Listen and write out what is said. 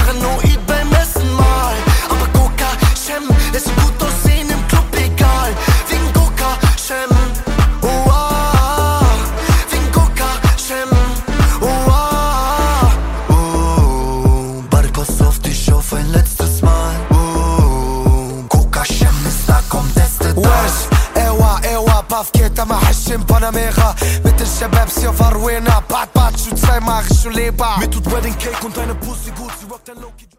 paranoid beim Essen mal. Aber Coca, Shem, lässt sie gut aussehen im Club, egal. Wegen Coca, Shem, oh ah. Wegen Coca, Shem, oh ah. Oh, Bari, pass auf dich auf ein letztes Mal. Oh, Coca, Shem, da kommt Este da. ايوا باف كيتا ما حشم باناميرا mit den Shababs hier auf Aruena Bad, Schuh, 2 mach ich schon Leber. Mit tut Wedding Cake und deine Pussy gut, sie rockt ein Loki.